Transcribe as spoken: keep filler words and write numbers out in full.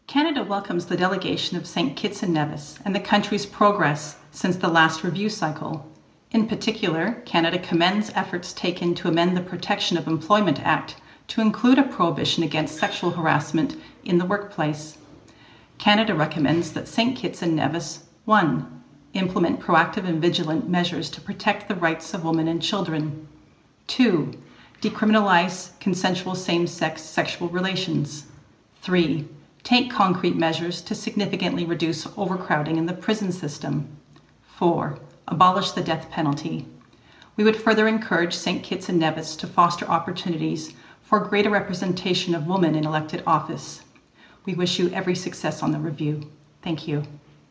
Canada welcomes the delegation of Saint Kitts and Nevis and the country's progress since the last review cycle. In particular, Canada commends efforts taken to amend the Protection of Employment Act to include a prohibition against sexual harassment in the workplace. Canada recommends that Saint Kitts and Nevis, one. Implement proactive and vigilant measures to protect the rights of women and children. two. Decriminalize consensual same-sex sexual relations. three. Take concrete measures to significantly reduce overcrowding in the prison system. four. Abolish the death penalty. We would further encourage Saint Kitts and Nevis to foster opportunities for greater representation of women in elected office. We wish you every success on the review. Thank you.